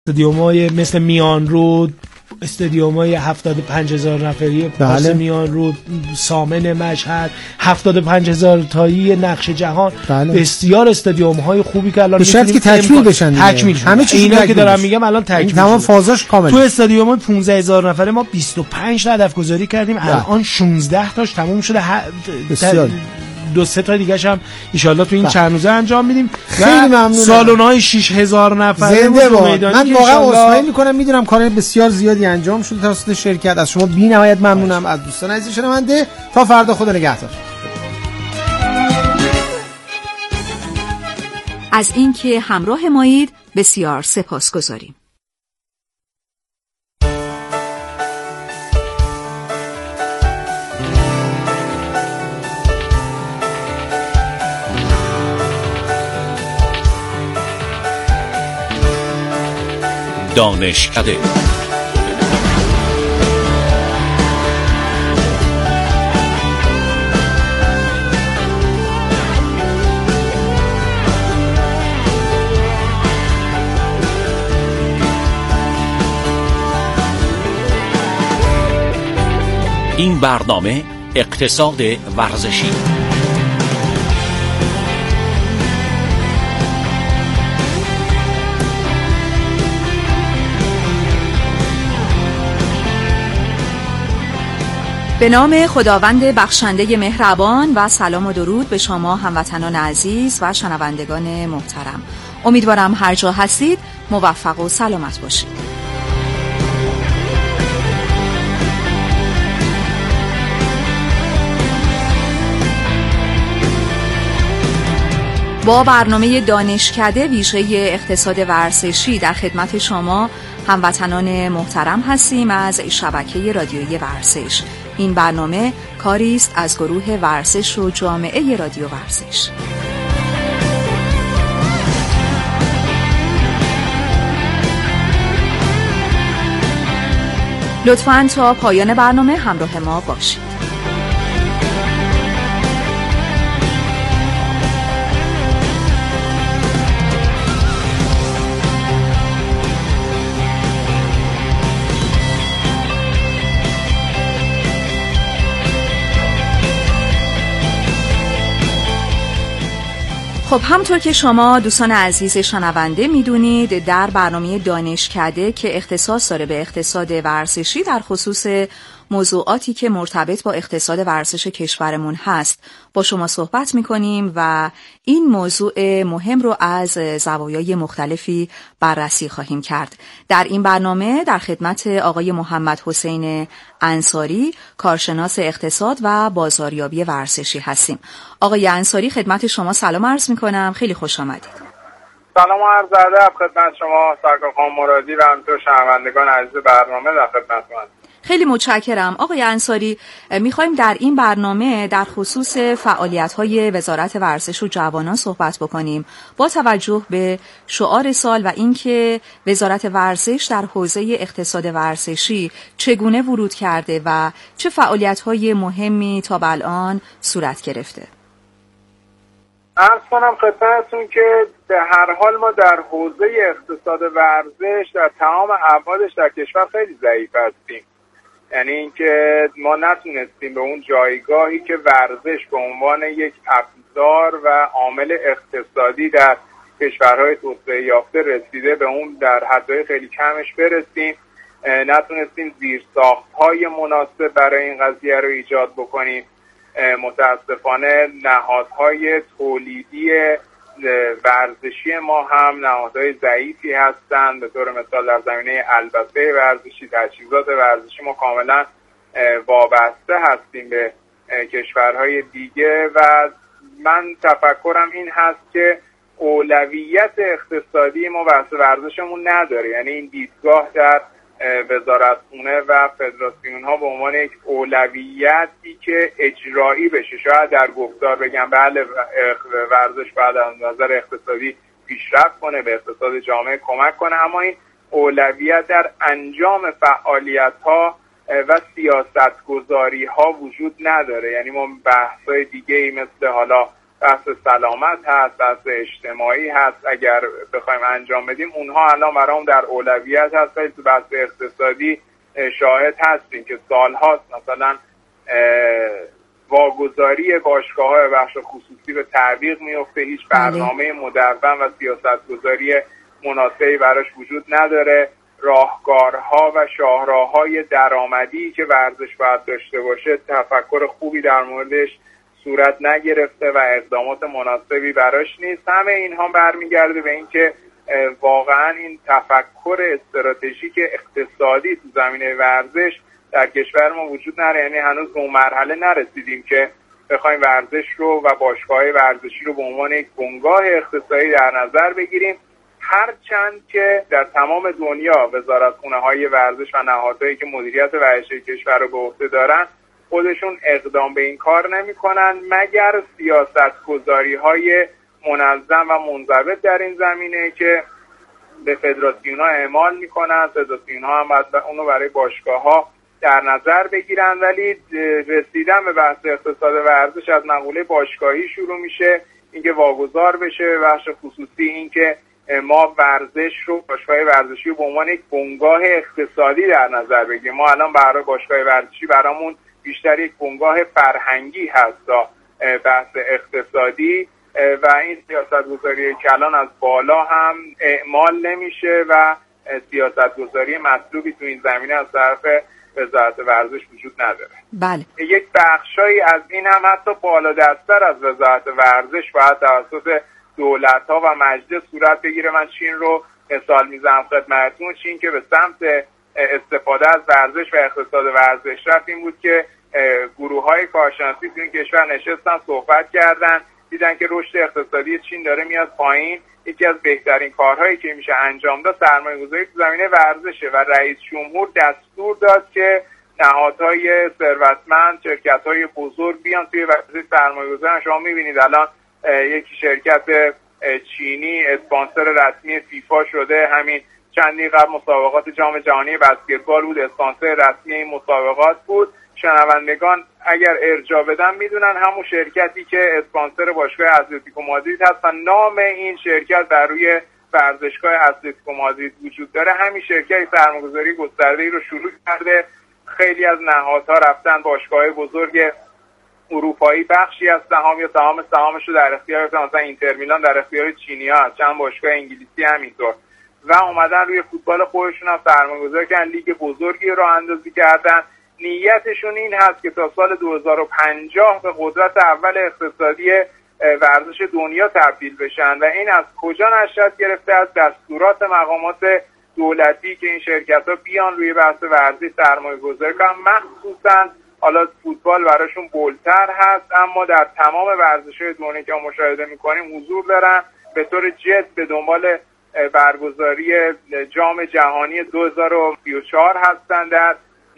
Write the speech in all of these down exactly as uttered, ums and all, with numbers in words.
استادیوم‌های مثل میان رود، استادیوم‌های هفتاد و پنج هزار نفری پاس بله. میان رود، سامن مشهد، هفتاد و پنج هزار تایی نقش جهان، بله. بسیار استادیوم‌های خوبی که الان می‌تونید که تکمیل بشن، تکمیل همه چیز اینا که دارم میگم الان تکمیل تمام فازاش کامل. تو استادیوم پانزده هزار نفره ما بیست و پنج تا هدف گذاری کردیم، الان شانزده تاش تموم شده. ه... بسیار دو سه تا دیگه هم ان شاءالله تو این چند روزه انجام میدیم. خیلی ممنونم. سالن‌های شش هزار نفره زنده باد. من واقعا عذرخواهی میکنم، میدونم کار بسیار زیادی انجام شده توسط شرکت. از شما بی‌نهایت ممنونم. از دوستان عزیز شنونده تا فردا، خدا نگهدار. از اینکه همراه مایید بسیار سپاسگزاریم. دانشکده این برنامه اقتصاد ورزشی. به نام خداوند بخشنده مهربان و سلام و درود به شما هموطنان عزیز و شنوندگان محترم. امیدوارم هر جا هستید موفق و سلامت باشید. با برنامه دانشکده ویژه اقتصاد ورزشی در خدمت شما هموطنان محترم هستیم از شبکه رادیویی ورزش. این برنامه کاری است از گروه ورزش و جامعه رادیو ورزش. لطفاً تا پایان برنامه همراه ما باشید. خب همطور که شما دوستان عزیز شنونده میدونید، در برنامه دانشکده که اختصاص داره به اقتصاد ورزشی در خصوص موضوعاتی که مرتبط با اقتصاد ورزش کشورمون هست با شما صحبت میکنیم و این موضوع مهم رو از زوایای مختلفی بررسی خواهیم کرد. در این برنامه در خدمت آقای محمد حسین انصاری، کارشناس اقتصاد و بازاریابی ورزشی هستیم. آقای انصاری، خدمت شما سلام عرض میکنم، خیلی خوش آمدید. سلام و عرض ادب خدمت شما سرکار خانم مرادی و همینطور شنوندگان عزیز برنامه در خدمتتون. خیلی متشکرم. آقای انصاری، میخوایم در این برنامه در خصوص فعالیت‌های وزارت ورزش و جوانان صحبت بکنیم با توجه به شعار سال و اینکه وزارت ورزش در حوزه اقتصاد ورزشی چگونه ورود کرده و چه فعالیت‌های مهمی تا به الان صورت گرفته. عرض کنم خدمتتون که به هر حال ما در حوزه اقتصاد ورزش در تمام ابعادش در کشور خیلی ضعیف هستیم. یعنی اینکه ما نتونستیم به اون جایگاهی که ورزش به عنوان یک ابزار و عامل اقتصادی در کشورهای توسعه یافته رسیده به اون در حدهای خیلی کمش برسیم. نتونستیم زیرساخت‌های مناسب برای این قضیه رو ایجاد بکنیم. متاسفانه نهادهای تولیدی ورزشی ما هم نهادهای ضعیفی هستند. به طور مثال در زمینه البسه ورزشی، تجهیزات ورزشی ما کاملا وابسته هستیم به کشورهای دیگه و من تفکرم این هست که اولویت اقتصادی ما بحث ورزشمون نداره. یعنی این دیدگاه در وزارتخونه و فدراسیون ها به عنوان یک اولویتی که اجرایی بشه. شاید در گفتار بگم بله ورزش باید از نظر اقتصادی پیشرفت کنه، به اقتصاد جامعه کمک کنه، اما این اولویت در انجام فعالیت ها و سیاست گذاری ها وجود نداره. یعنی ما بحث های دیگه ای مثل حالا بحث سلامت هست، بحث اجتماعی هست. اگر بخوایم انجام بدیم اونها الان برام در اولویت هست. ولی تو بحث اقتصادی شاهد هستیم که سالهاست مثلا واگذاری باشگاه‌های بخش خصوصی به تعویق میفته، هیچ برنامه مدون و سیاست‌گذاری مناسبی براش وجود نداره. راهکارها و شاهراهای درآمدی که ورزش باید داشته باشه تفکر خوبی در موردش صورت نگرفته و اقدامات مناسبی براش نیست. همه اینها برمیگرده به اینکه واقعا این تفکر استراتژیک اقتصادی تو زمینه ورزش در کشور ما وجود نداره. یعنی هنوز به اون مرحله نرسیدیم که بخوایم ورزش رو و باشگاه‌های ورزشی رو به عنوان یک بنگاه اقتصادی در نظر بگیریم، هرچند که در تمام دنیا وزارتخونه‌های ورزش و نهادهایی که مدیریت ورزش کشور رو به عهده دارن خودشون اقدام به این کار نمی‌کنن مگر سیاست‌گذاری‌های منظم و منضبط در این زمینه که به فدراسیون‌ها اعمال می‌کنن. فدراسیون‌ها هم باید اونو برای باشگاه‌ها در نظر بگیرن. ولی رسیدن به بحث اقتصاد ورزش از مقوله باشگاهی شروع میشه، اینکه واگذار بشه به بخش خصوصی، اینکه ما ورزش رو باشگاه ورزشی رو به عنوان یک بنگاه اقتصادی در نظر بگیریم. ما الان برای باشگاه ورزشی برامون بیشتر یک بنگاه فرهنگی هست تا بحث اقتصادی و این سیاست‌گذاری که الان از بالا هم اعمال نمیشه و سیاست‌گذاری مطلوبی تو این زمینه از طرف وزارت ورزش وجود نداره. بله. یک بخشایی از این هم حتی بالا دست‌تر از وزارت ورزش باید توسط دولت‌ها و مجلس صورت بگیره. من چین رو مثال میزنم خدمتتون. چین که به سمت استفاده از ورزش و اقتصاد ورزش رفت این بود که گروه‌های کارشناسی تو این کشور نشستن صحبت کردن، دیدن که رشد اقتصادی چین داره میاد پایین. یکی از بهترین کارهایی که میشه انجام داد سرمایه‌گذاری تو زمینه ورزشه و رئیس جمهور دستور داد که نهادهای ثروتمند، شرکت‌های بزرگ بیان توی ورزش سرمایه‌گذاری. شما می‌بینید الان یکی شرکت چینی اسپانسر رسمی فیفا شده. همین چندی قبل مسابقات جام جهانی بسکتبال بود، اسپانسر رسمی این مسابقات بود. شنوندگان اگر ارجاع بدن میدونن همون شرکتی که اسپانسر باشگاه اتلتیکو مادرید هست و نام این شرکت در روی ورزشگاه اتلتیکو مادرید وجود داره، همین شرکت سرمایه‌گذاری گسترده‌ای رو شروع کرده. خیلی از نهادها رفتن باشگاه بزرگ اروپایی بخشی از سهام یا سهام سهامش رو در اختیار گرفتن. مثلا اینتر میلان در اختیار چینی‌ها هست، چند باشگاه انگلیسی همینطور، و اومدن روی فوتبال خودشون هم سرمایه‌گذاری کردن، لیگ بزرگی رو اندازی کردن. نیتشون این هست که تا سال دو هزار و پنجاه به قدرت اول اقتصادی ورزش دنیا تبدیل بشن و این از کجا نشأت گرفته؟ از دستورات مقامات دولتی که این شرکت‌ها بیان روی بحث ورزش سرمایه‌گذاری کنن. مخصوصاً حالا فوتبال براشون بولتر هست، اما در تمام ورزش‌های دنیا که ما مشاهده می‌کنیم حضور دارن. به طور جد به دنبال برگزاری جام جهانی دو هزار و سی و چهار هستن در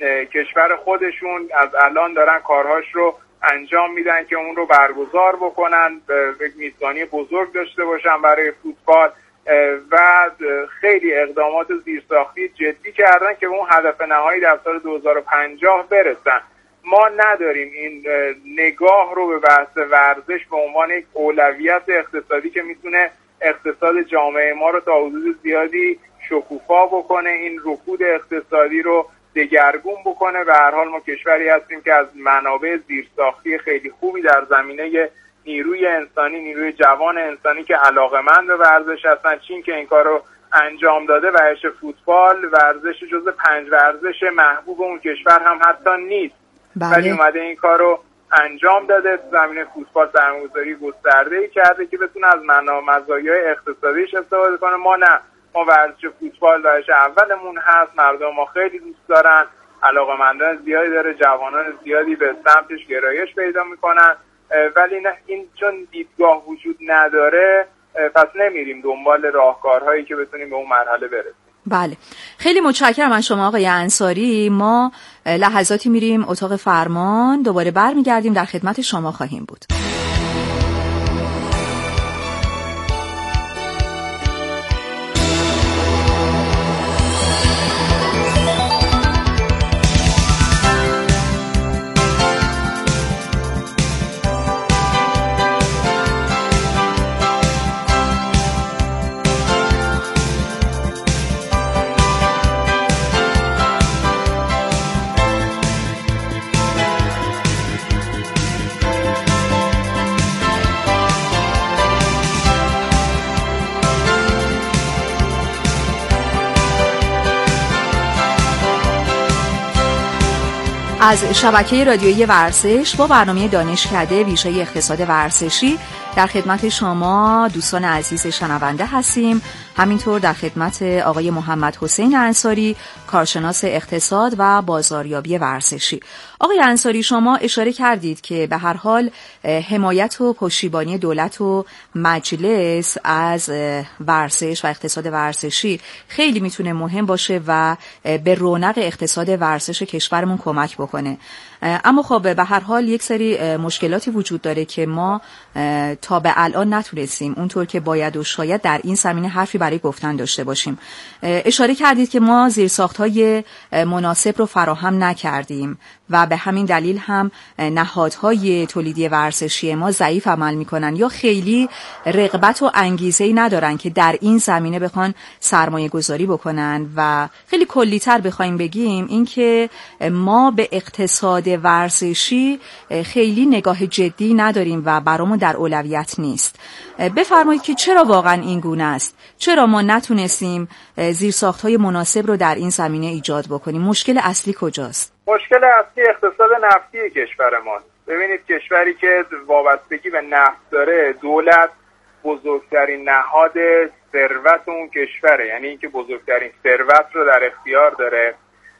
کشور خودشون. از الان دارن کارهاش رو انجام میدن که اون رو برگزار بکنن، یک میزبانی بزرگ داشته باشن برای فوتبال و خیلی اقدامات زیرساختی جدی کردن که به اون هدف نهایی در سال دو هزار و پنجاه برسن. ما نداریم این نگاه رو به بحث ورزش به عنوان یک اولویت اقتصادی که میتونه اقتصاد جامعه ما رو تا حدود زیادی شکوفا بکنه، این رکود اقتصادی رو دگرگون بکنه. به هر حال ما کشوری هستیم که از منابع زیرساختی خیلی خوبی در زمینه نیروی انسانی، نیروی جوان انسانی که علاقه‌مند به ورزش هستن. چین که این کار رو انجام داده، ورزش فوتبال ورزش جز پنج ورزش محبوب اون کشور هم حتی نیست، ولی اومده این کار رو انجام داده. زمینه فوتبال سرمایه‌گذاری گسترده‌ای کرده که بتونه از مزایای اقتصادیش استفاده کنه. ما نه، ما ورزش فوتبال ورزش اولمون هست، مردم ما خیلی دوست دارن، علاقه‌مندان زیادی داره، جوانان زیادی به سمتش گرایش پیدا میکنن، ولی نه این چون دیدگاه وجود نداره پس نمیریم دنبال راهکارهایی که بتونیم به اون مرحله برسیم. بله، خیلی متشکرم از شما آقای انصاری. ما لحظاتی میریم اتاق فرمان، دوباره برمیگردیم، در خدمت شما خواهیم بود. از شبکه رادیویی ورزش با برنامه دانشکده ویژه اقتصاد ورزشی در خدمت شما دوستان عزیز شنونده هستیم. همینطور در خدمت آقای محمد حسین انصاری، کارشناس اقتصاد و بازاریابی ورزشی. آقای انصاری، شما اشاره کردید که به هر حال حمایت و پشتیبانی دولت و مجلس از ورزش و اقتصاد ورزشی خیلی میتونه مهم باشه و به رونق اقتصاد ورزش کشورمون کمک بکنه. اما خب به هر حال یک سری مشکلاتی وجود داره که ما تا به الان نتونستیم اونطور که باید و شاید در این زمینه حرفی برای گفتن داشته باشیم. اشاره کردید که ما زیرساخت‌های مناسب رو فراهم نکردیم و به همین دلیل هم نهادهای تولیدی ورزشی ما ضعیف عمل میکنن یا خیلی رغبت و انگیزه‌ای ندارن که در این زمینه بخوان سرمایه گذاری بکنن و خیلی کلی‌تر بخوایم بگیم این که ما به اقتصاد ورزشی خیلی نگاه جدی نداریم و برامون در اولویت نیست. بفرمایید که چرا واقعا این گونه است؟ چرا ما نتونستیم زیرساخت‌های مناسب رو در این زمینه ایجاد بکنیم؟ مشکل اصلی کجاست؟ مشکل اصلی اقتصاد نفتی کشور ماست. ببینید کشوری که وابستگی به نفت داره، دولت بزرگترین نهاد ثروت اون کشوره، یعنی اینکه بزرگترین ثروت رو در اختیار داره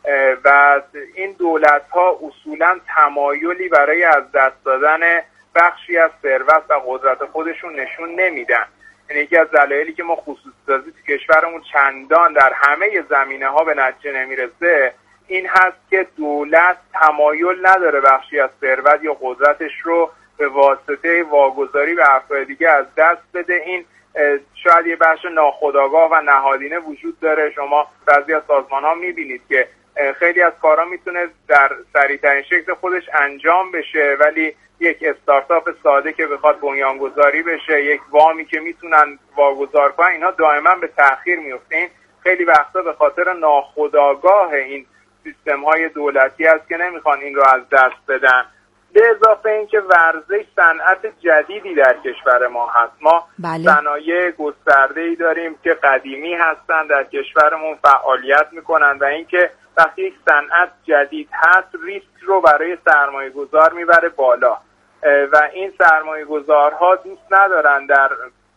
و این دولت‌ها اصولاً تمایلی برای از دست دادن بخشی از ثروت و قدرت خودشون نشون نمیدن. یعنی یکی از دلایلی که ما خصوصی‌سازی تو کشورمون چندان در همه زمینه‌ها به نتیجه نمیرسه این هست که دولت تمایل نداره بخشی از ثروت یا قدرتش رو به واسطه واگذاری به افراد دیگه از دست بده. این شاید یه بخش ناخودآگاه و نهادینه وجود داره. شما بعضی از سازمان‌ها می‌بینید که خیلی از کارا میتونه در سریع‌ترین شکل خودش انجام بشه، ولی یک استارتاپ ساده که بخواد بنیانگذاری بشه، یک وامی که میتونن واگذار کنن، اینا دائما به تأخیر میفته. این خیلی وقتا به خاطر ناخودآگاه این سیستم‌های دولتی است که نمیخوان این رو از دست بدن. به اضافه اینکه ورزش صنعت جدیدی در کشور ما هست. ما بله. صنایع گسترده‌ای داریم که قدیمی هستن در کشورمون فعالیت میکنن و اینکه وقتی یک صنعت جدید هست ریسک رو برای سرمایه گذار میبره بالا و این سرمایه گذارها دوست ندارن در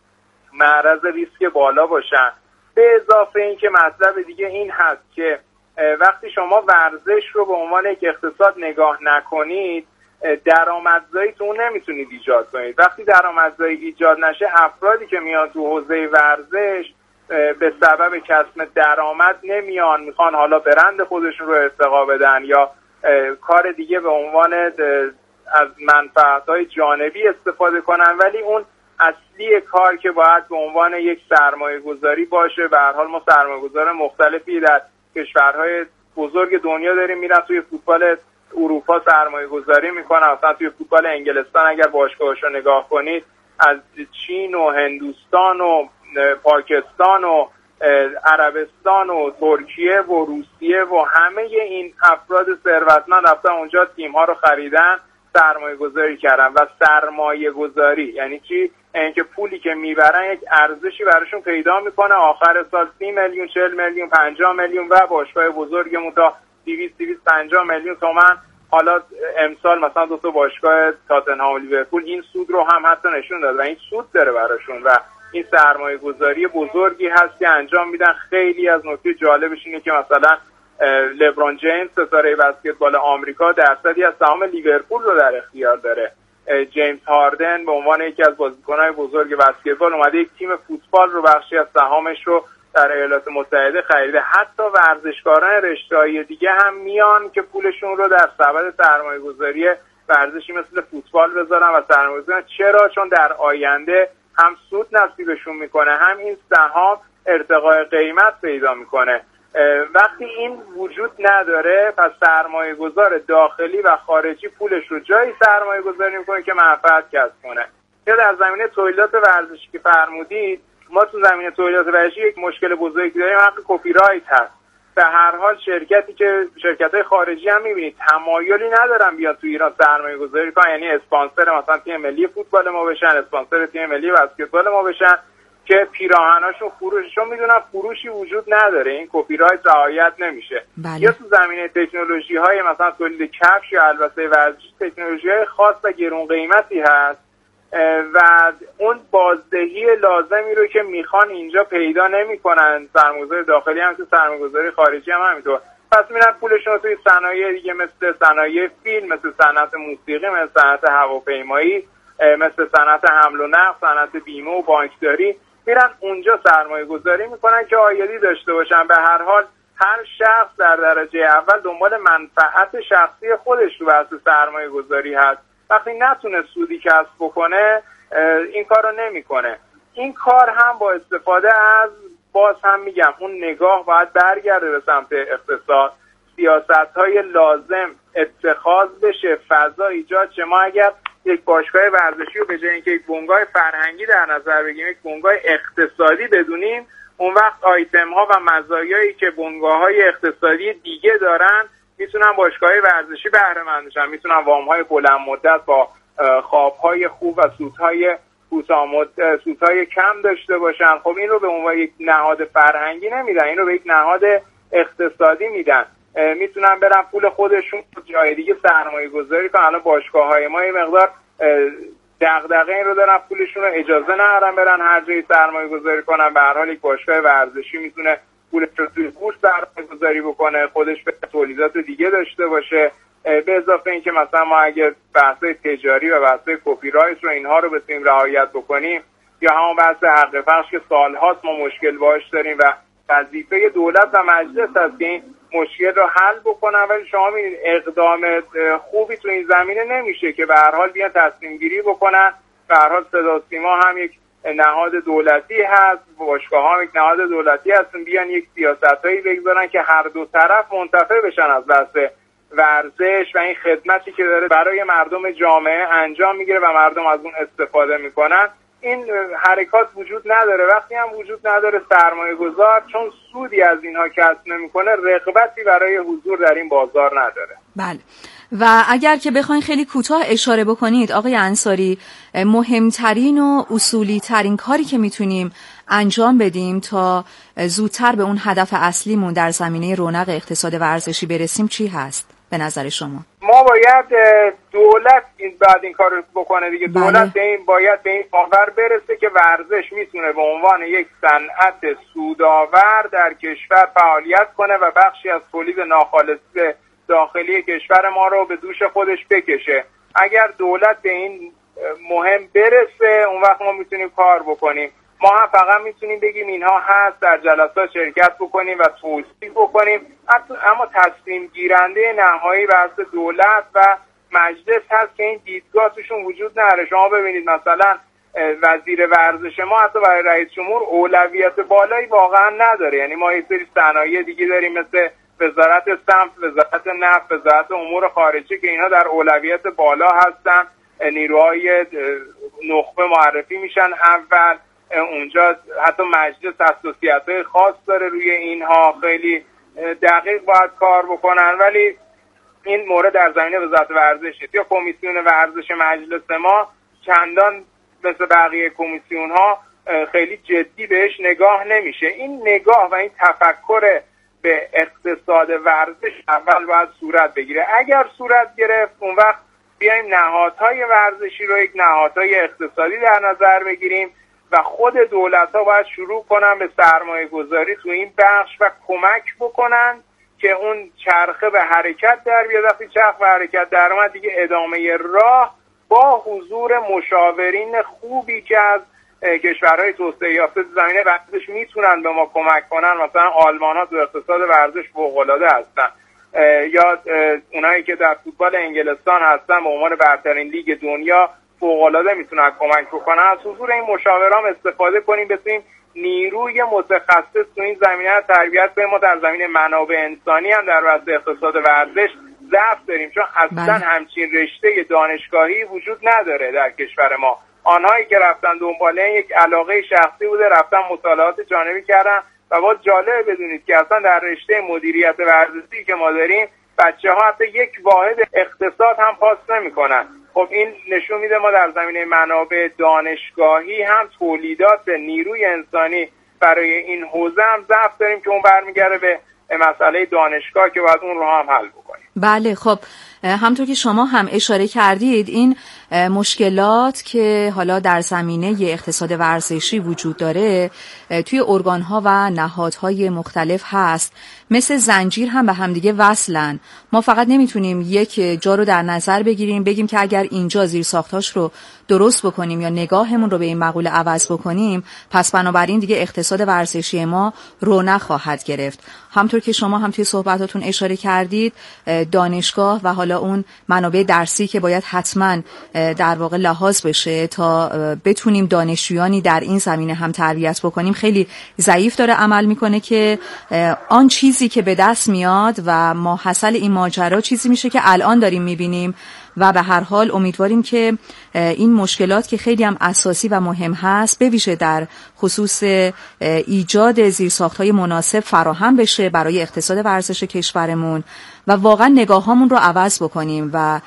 معرض ریسک بالا باشن. به اضافه اینکه مطلب دیگه این هست که وقتی شما ورزش رو به عنوان یک اقتصاد نگاه نکنید درآمدزایی تو اون نمیتونید ایجاد کنید. وقتی درآمدزایی ایجاد نشه افرادی که میان تو حوزه ورزش به سبب کسب درآمد نمیان، میخوان حالا برند خودشون رو ارتقا بدن یا کار دیگه به عنوان از منفعت‌های جانبی استفاده کنن، ولی اون اصلی کار که باید به عنوان یک سرمایه گذاری باشه. به هر حال ما سرمایه گذار مختلفی در کشورهای بزرگ دنیا داریم، میرن توی فوتبال اروپا سرمایه گذاری میکنن، مثلا توی فوتبال انگلستان اگر باشگاهش رو نگاه کنید از چین و هندوستان و پاکستان و عربستان و ترکیه و روسیه و همه این افراد ثروتمند رفتن اونجا تیم‌ها رو خریدن، سرمایه گذاری کردن. و سرمایه گذاری یعنی چی؟ اینکه پولی که میبرن یک ارزشی براشون پیدا میکنه، آخر سال سی میلیون، چهل میلیون، پنجاه میلیون و باشگاه بزرگمون تا دویست دویست و پنجاه میلیون تومان. حالا امسال مثلا دو تا باشگاه تاتنهام و لیورپول این سود رو هم حتی نشون داد و این سود داره براشون و این سرمایه گذاری بزرگی هست که انجام میدن. خیلی از نکته جالبش اینه که مثلا لبرون جیمز ستاره بسکتبال آمریکا درصدی از سهام لیورپول رو در اختیار داره. جیمز هاردن به عنوان یکی از بازیکن‌های بزرگ بسکتبال اومده یک تیم فوتبال رو بخشی از سهامش رو در ایالات متحده خریده. حتی ورزشکاران رشته‌های دیگه هم میان که پولشون رو در سبد سرمایه‌گذاری ورزشی مثل فوتبال بذارن و سرمایه‌گذاری. چرا؟ چون در آینده هم سود نصیبشون میکنه، هم این سهام ارتقای قیمت پیدا میکنه. وقتی این وجود نداره پس سرمایه گذار داخلی و خارجی پولش رو جایی سرمایه گذاری میکنه که منفعت کسب کنه. یا در زمینه تولیدات ورزشی که فرمودید، ما تو زمینه تولیدات ورزشی یک مشکل بزرگی داریم، حق کپی رایت هست. به هر حال شرکتی که شرکت‌های خارجی هم می‌بینید تمایلی ندارن بیان تو ایران سرمایه گذاری کنن، یعنی اسپانسر مثلا تیم ملی فوتبال ما بشن، اسپانسر تیم ملی بسکتبال ما بشن. که پیراهناشون فروششون میدونن فروشی وجود نداره، این کپی رایت رعایت نمیشه. بله. یا تو زمینه تکنولوژی های مثلا تولید کفش یا البته ورزشی تکنولوژی های خاص و گرون قیمتی هست و اون بازدهی لازمی رو که میخوان اینجا پیدا نمیکنن، سرمایه‌گذار داخلی هم تو سرمایه‌گذاری خارجی هم همینطور، پس میرن پولشون رو توی صنایع دیگه مثل صنایع فیلم، مثل صنعت موسیقی، مثل صنعت هواپیمایی، مثل صنعت حمل و نقل، صنعت بیمه و بانکداری، میرن اونجا سرمایه گذاری میکنن که عایدی داشته باشن. به هر حال هر شخص در درجه اول دنبال منفعت شخصی خودش تو بحث سرمایه گذاری هست. وقتی نتونه سودی کسب بکنه این کار رو نمیکنه. این کار هم با استفاده از، باز هم میگم، اون نگاه باید برگرده به سمت اقتصاد، سیاست‌های لازم اتخاذ بشه، فضا ایجاد شه. ما اگر یک باشگاه ورزشی رو به جای اینکه یک بنگاه فرهنگی در نظر بگیریم، یک بنگاه اقتصادی بدونیم، اون وقت آیتم ها و مزایایی که بنگاه های اقتصادی دیگه دارن میتونن باشگاه ورزشی بهره مند بشن، میتونن وام های بلند مدت با خواب های خوب و سودهای کوتاه مدت، سودهای کم داشته باشن. خب این رو به عنوان یک نهاد فرهنگی نمیدن، این رو به یک نهاد اقتصادی میدن. میتونن برن پول خودشون جای دیگه سرمایه گذاری کنن. الان باشگاه های ما یه مقدار دغدغه این رو دارن، پولشون رو اجازه ندارن برن هر جایی سرمایه گذاری کنن. به هر حال یک باشگاه ورزشی میتونه پولش رو توی بورس سرمایه گذاری بکنه، خودش به تولیدات دیگه داشته باشه. به اضافه اینکه مثلا ما اگه بحث‌های تجاری و بحث‌های کپی رایت رو اینها رو بتونیم رعایت بکنیم، یا همون بحث حق پخش که سال‌هاست ما مشکل باهاش داریم و وظیفه دولت و مجلس هست که این مشکل رو حل بکنن، ولی شما می‌بینید اقدام خوبی تو این زمینه نمیشه که به هر حال بیان تصمیم گیری بکنن. به هر حال صدا و سیما هم یک نهاد دولتی هست، باشگاه هم یک نهاد دولتی هستن، بیان یک سیاستایی بگذارن که هر دو طرف منتفع بشن از بحث ورزش و این خدمتی که داره برای مردم جامعه انجام میگیره و مردم از اون استفاده میکنن. این حرکات وجود نداره. وقتی هم وجود نداره، سرمایه گذار چون سودی از اینها کسب نمیکنه، رغبتی برای حضور در این بازار نداره. بله. و اگر که بخواین خیلی کوتاه اشاره بکنید آقای انصاری، مهمترین و اصولی ترین کاری که میتونیم انجام بدیم تا زودتر به اون هدف اصلیمون در زمینه رونق اقتصاد ورزشی برسیم چی هست به نظر شما؟ ما باید دولت این بعد این کار رو بکنه دیگه. بله. دولت به این باید به این باور برسه که ورزش میتونه به عنوان یک صنعت سودآور در کشور فعالیت کنه و بخشی از تولید ناخالص داخلی کشور ما رو به دوش خودش بکشه. اگر دولت به این مهم برسه، اون وقت ما میتونیم کار بکنیم. ما هم فقط میتونیم بگیم اینها هست، در جلسات شرکت بکنیم و توصیح بکنیم، اما تصمیم گیرنده نهایی بحث دولت و مجلس هست که این دیدگاه توشون وجود نداره. شما ببینید مثلا وزیر ورزش ما حتی برای رئیس جمهور اولویت بالایی واقعا نداره. یعنی ما یه سری صنایع دیگه داریم مثل وزارت سمت، وزارت نفت، وزارت امور خارجه که اینها در اولویت بالا هستن. نیروهای نخبه معرفی میشن اول اونجا، حتی مجلس حساسیت‌های خاص داره روی اینها، خیلی دقیق باید کار بکنن. ولی این مورد در زمینه وزارت ورزش نیست. یا کمیسیون ورزش مجلس ما چندان مثل بقیه کمیسیون ها خیلی جدی بهش نگاه نمیشه. این نگاه و این تفکر به اقتصاد ورزش اول باید صورت بگیره. اگر صورت گرفت، اون وقت بیایم نهادهای ورزشی رو یک نهادهای اقتصادی در نظر بگیریم و خود دولت‌ها باید شروع کنن به سرمایه گذاری تو این بخش و کمک بکنن که اون چرخه به حرکت در بیاد. وقتی چرخ به حرکت در اومد دیگه ادامه راه با حضور مشاورین خوبی که از کشورهای توسعه یافته تو زمینه ورزش میتونن به ما کمک کنن. مثلا آلمان‌ها تو اقتصاد ورزش فوق‌العاده هستن، یا اونایی که در فوتبال انگلستان هستن به عنوان برترین لیگ دنیا فوق‌العاده میتونن کمک بکنن. از حضور این مشاوران استفاده کنیم، بتونیم نیروی متخصص تو این زمینه رو تربیت کنیم. ما در زمینه منابع انسانی هم در وسط اقتصاد ورزش ضعف داریم، چون اصلا همچین رشته دانشگاهی وجود نداره در کشور ما. آنهایی که رفتن دنبال این یک علاقه شخصی بوده، رفتن مطالعات جانبی کردن و باز جالب بدونید که اصلا در رشته مدیریت ورزشی که ما داریم بچه‌ها حتی یک واحد اقتصاد هم پاس نمی‌کنن. خب این نشون میده ما در زمینه منابع دانشگاهی هم تولیدات نیروی انسانی برای این حوزه هم ضعف داریم که اون برمیگره به مسئله دانشگاه که باید اون رو هم حل بکنیم. بله خب همطور که شما هم اشاره کردید این مشکلات که حالا در زمینه اقتصاد ورزشی وجود داره توی ارگان‌ها و نهادهای مختلف هست، مثل زنجیر هم به همدیگه وصلن. ما فقط نمیتونیم یک جا رو در نظر بگیریم بگیم که اگر اینجا زیرساختاش رو درست بکنیم یا نگاهمون رو به این مقوله عوض بکنیم پس بنابراین دیگه اقتصاد ورزشی ما رونق خواهد گرفت. همطور که شما هم توی صحبتاتون اشاره کردید دانشگاه و حالا اون منابع درسی که باید حتما در واقع لحاظ بشه تا بتونیم دانشجویانی در این زمینه هم تربیت بکنیم خیلی ضعیف داره عمل میکنه که آن چیزی که به دست میاد و ماحصل این ماجرا چیزی میشه که الان داریم میبینیم و به هر حال امیدواریم که این مشکلات که خیلی هم اساسی و مهم هست به ویژه در خصوص ایجاد زیرساخت‌های مناسب فراهم بشه برای اقتصاد ورزش کشورمون و واقعا نگاهامون رو عوض بکنیم و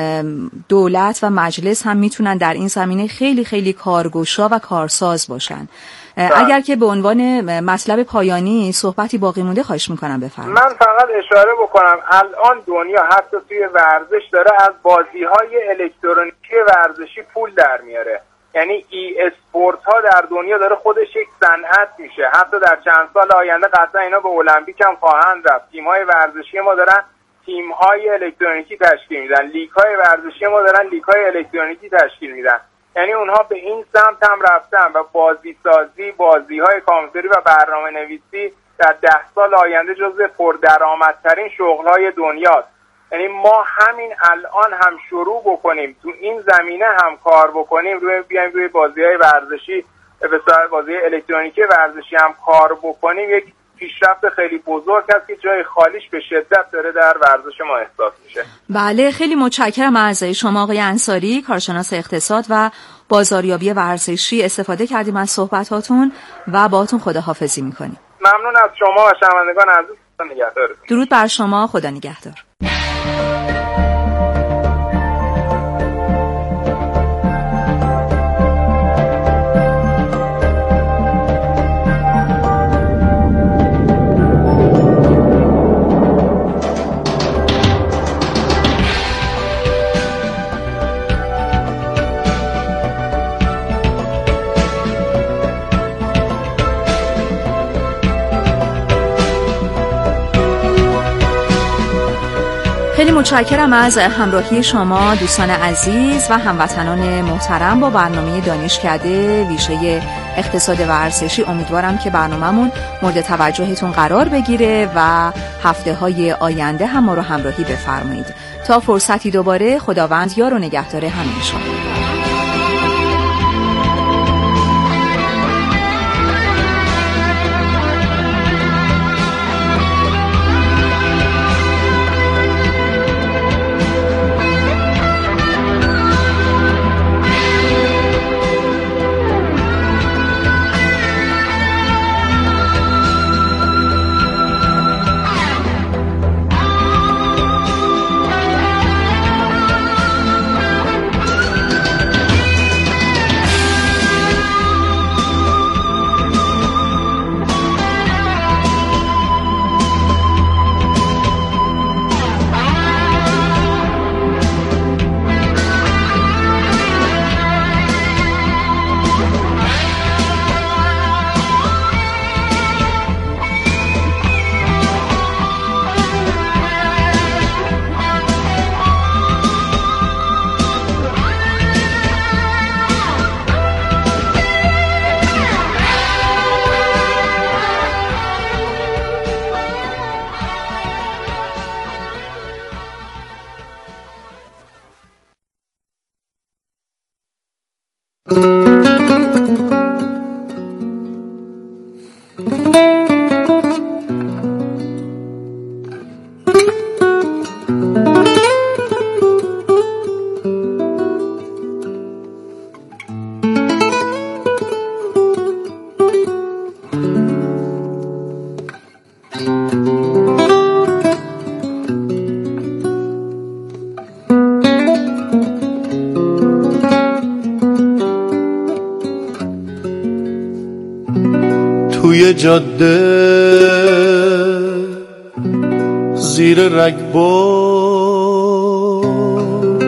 دولت و مجلس هم میتونن در این زمینه خیلی خیلی کارگشا و کارساز باشن. اگر که به عنوان مطلب پایانی صحبتی باقی مونده خواهش میکنم بفرمایید. من فقط اشاره بکنم الان دنیا حتی توی ورزش داره از بازی‌های الکترونیکی ورزشی پول در میاره. یعنی ای اسپورت ها در دنیا داره خودش یک صنعت میشه. حتی در چند سال آینده قطعا اینا به المپیک هم خواهند رفت. تیم‌های ورزشی ما دارن تیم‌های الکترونیکی تشکیل میدن. لیگ‌های ورزشی ما دارن لیگ‌های الکترونیکی تشکیل میدن. یعنی اونها به این سمت هم رفتن و بازی سازی، بازی‌های کامپیوتری و برنامه‌نویسی در ده سال آینده جزو پردرآمدترین شغل‌های دنیاست. یعنی ما همین الان هم شروع بکنیم تو این زمینه هم کار بکنیم، روی بیایم روی بازی‌های ورزشی به صورت بازی الکترونیکی ورزشی هم کار بکنیم، یک پیشرفت خیلی بزرگ هست که جای خالیش به شدت داره در ورزش ما احساس میشه. بله خیلی متشکرم از شما آقای انصاری، کارشناس اقتصاد و بازاریابی ورزشی. استفاده کردیم از صحبتاتون و باهاتون خداحافظی میکنیم. ممنون از شما و شنوندگان عزیز. خدا نگهدارتون. درود بر شما. خدا نگهدار. خیلی متشکرم از همراهی شما دوستان عزیز و هموطنان محترم با برنامه دانشکده ویژه اقتصاد ورزشی. امیدوارم که برنامه‌مون مورد توجهتون قرار بگیره و هفته‌های آینده هم ما رو همراهی بفرمایید. تا فرصتی دوباره، خداوند یار و نگهدار همه شما. توی جاده زیر رگبار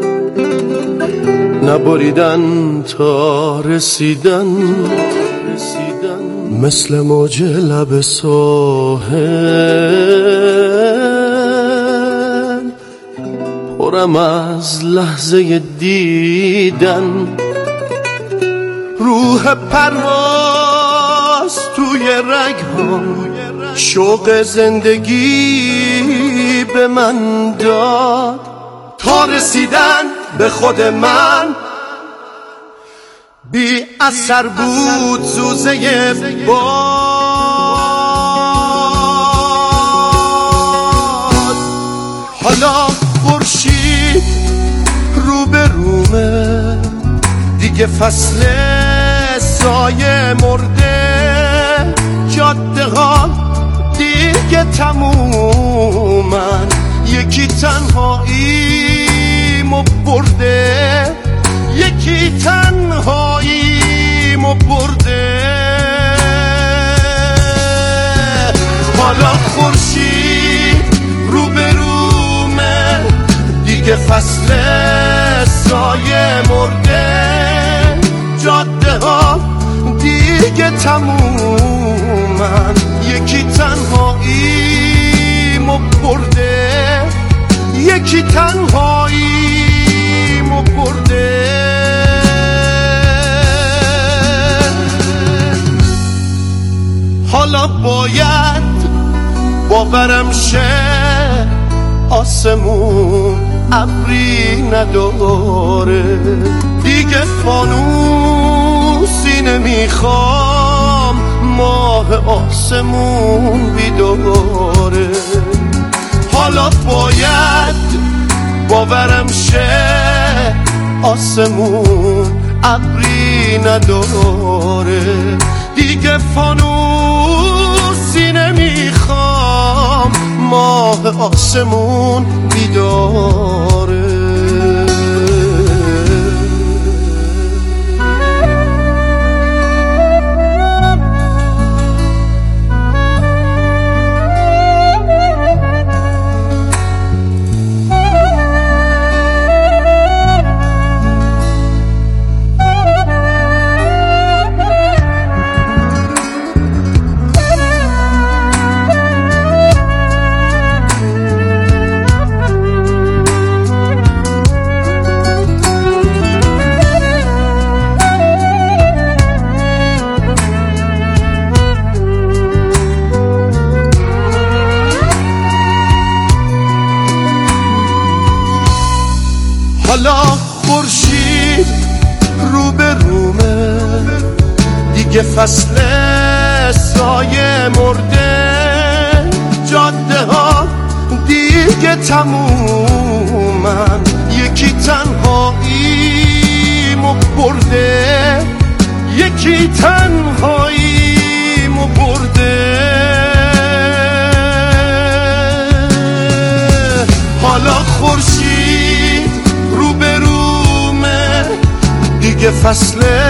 نبریدن تا رسیدن مثل موج لب ساحل پرم از لحظه دیدن روح پرواز توی رگ‌هام شوق زندگی به من داد تا رسیدن به خود من بی اثر بود زوزه باد حالا خورشید رو به رومه دیگه فصل سایه مرده جاده ها دیگه تمومن یکی تنهاییمو برده یکی تنهاییمو برده حالا خورشید رو به رومه دیگه فصل سایه مرده جاده ها دیگه تمومن یکی تنهاییمو برده یکی تنهاییمو برده حالا باید باورم شه آسمون ابری نداره دیگه فانوسی نمیخوام ماه آسمون بیداره حالا باید باورم شه آسمون ابری نداره دیگه فانوسی نمیخوام ماه آسمون بیداره حالا خورشید رو به رومه دیگه فصل سایه مرده جاده ها دیگه تمومن یکی تنهاییمو برده یکی تنهاییمو برده حالا خورشید رو به رومه دیگه فصل